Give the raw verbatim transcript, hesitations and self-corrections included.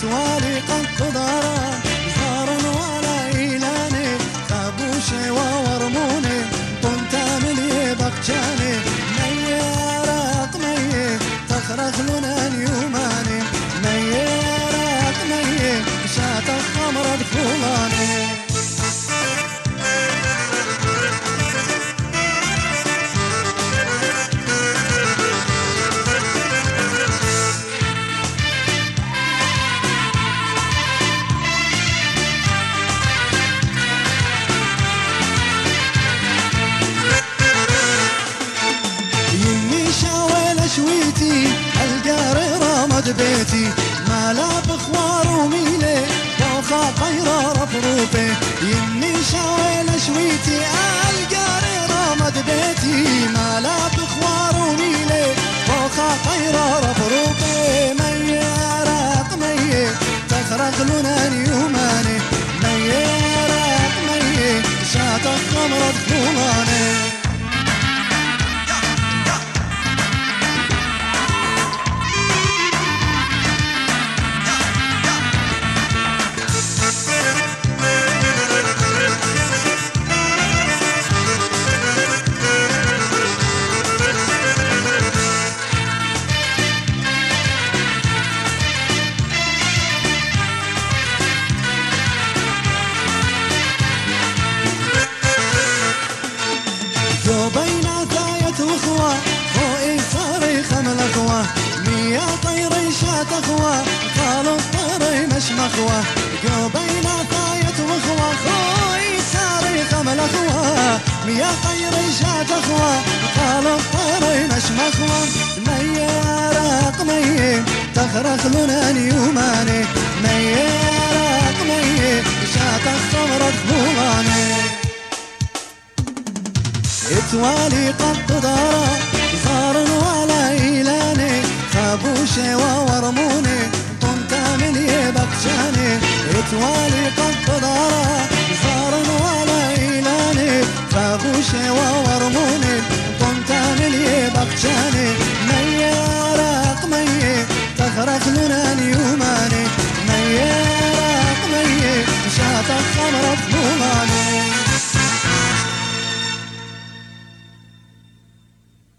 اتوالي قد قدران زار ولا إيلاني خابوشي وورموني طنت ملي بقجاني مي راق مي تخرخ لنا يوماني مي راق مي شات الخمر دفولاني شويتي القاري رمد بيتي ما لا بخوار وميلي وخا طيرة رفروفي يمي شاويل شويتي القاري رمد بيتي ما لا بخوار وميلي وخا طيرة رفروفي مي راق مي تخرق لنا يوماني مي راق مي شات الخمر دخولاني بينا ثايت وخوة فوقي صاري خمل اخوة مية طيري شات اخوة قالوا الطيري مش مخوة جو بينا ثايت وخوة فوقي صاري خمل اخوة مية طيري شات اخوة قالوا الطيري مش مخوة مي راق مي تخرخ لنا يوماني مي راق مي شات الخمر دخولاني اتوالي قد دارا زار ولا إيلاني خابوشي وورموني طنت ملي بقجاني اتوالي قد دارا زار ولا إيلاني خابوشي وورموني طنت ملي بقجاني مي راق مي تخرق لنا يوماني مي راق مي شات الخمر دخولاني